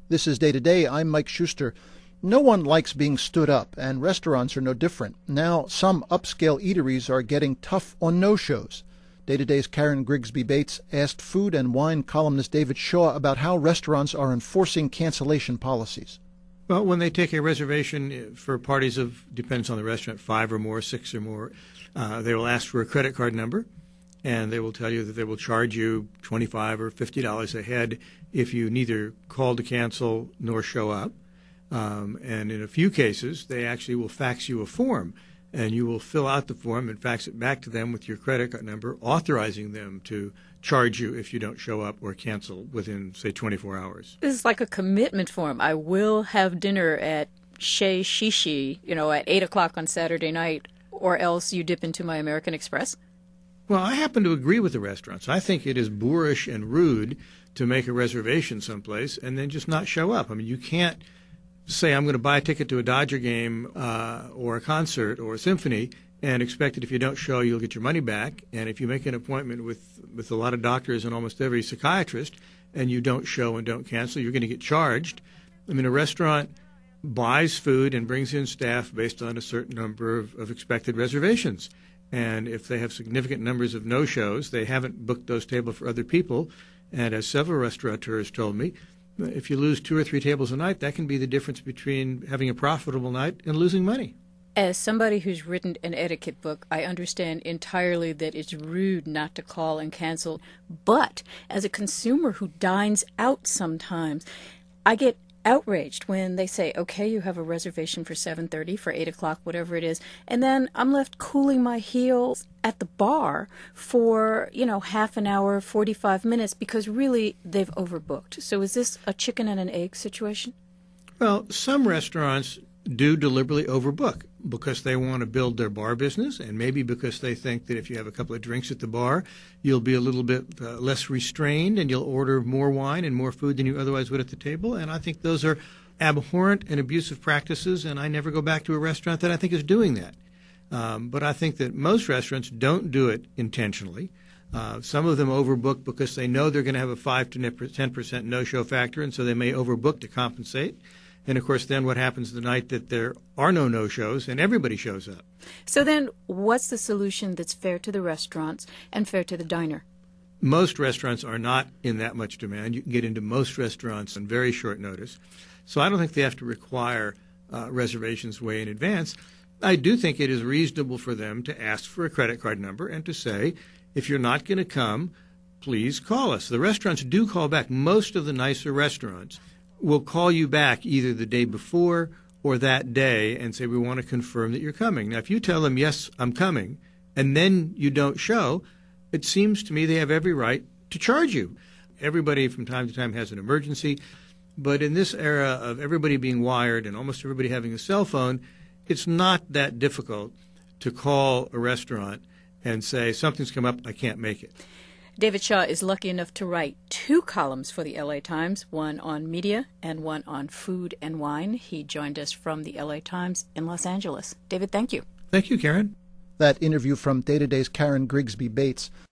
This is Day to Day. I'm Mike Schuster. No one likes being stood up, and restaurants are no different. Now, some upscale eateries are getting tough on no-shows. Day to Day's Karen Grigsby Bates asked food and wine columnist David Shaw about how restaurants are enforcing cancellation policies. Well, when they take a reservation for parties of, depends on the restaurant, 5 or more, 6 or more, they will ask for a credit card number, and they will tell you that they will charge you $25 or $50 a head if you neither call to cancel nor show up. And in a few cases, they actually will fax you a form, and you will fill out the form and fax it back to them with your credit card number, authorizing them to charge you if you don't show up or cancel within, say, 24 hours. This is like a commitment form. I will have dinner at Chez Shishi, at 8 o'clock on Saturday night, or else you dip into my American Express. Well, I happen to agree with the restaurants. I think it is boorish and rude to make a reservation someplace and then just not show up. I mean, you can't say I'm going to buy a ticket to a Dodger game or a concert or a symphony and expect that if you don't show, you'll get your money back. And if you make an appointment with a lot of doctors and almost every psychiatrist and you don't show and don't cancel, you're going to get charged. I mean, a restaurant buys food and brings in staff based on a certain number of expected reservations. And if they have significant numbers of no-shows, they haven't booked those tables for other people. And as several restaurateurs told me, if you lose 2 or 3 tables a night, that can be the difference between having a profitable night and losing money. As somebody who's written an etiquette book, I understand entirely that it's rude not to call and cancel. But as a consumer who dines out sometimes, I get outraged when they say, okay, you have a reservation for 7:30, for 8 o'clock, whatever it is, and then I'm left cooling my heels at the bar for, half an hour, 45 minutes, because really they've overbooked. So is this a chicken and an egg situation? Well, some restaurants do deliberately overbook because they want to build their bar business, and maybe because they think that if you have a couple of drinks at the bar, you'll be a little bit less restrained and you'll order more wine and more food than you otherwise would at the table. And I think those are abhorrent and abusive practices, and I never go back to a restaurant that I think is doing that. But I think that most restaurants don't do it intentionally. Some of them overbook because they know they're going to have a 5 to 10% no-show factor, and so they may overbook to compensate. And, of course, then what happens the night that there are no-shows and everybody shows up? So then what's the solution that's fair to the restaurants and fair to the diner? Most restaurants are not in that much demand. You can get into most restaurants on very short notice. So I don't think they have to require reservations way in advance. I do think it is reasonable for them to ask for a credit card number and to say, if you're not going to come, please call us. The restaurants do call back. Most of the nicer restaurants will call you back either the day before or that day and say, we want to confirm that you're coming. Now, if you tell them, yes, I'm coming, and then you don't show, it seems to me they have every right to charge you. Everybody from time to time has an emergency, but in this era of everybody being wired and almost everybody having a cell phone, it's not that difficult to call a restaurant and say, something's come up, I can't make it. David Shaw is lucky enough to write 2 columns for the LA Times, one on media and one on food and wine. He joined us from the LA Times in Los Angeles. David, thank you. Thank you, Karen. That interview from Day to Day's Karen Grigsby Bates.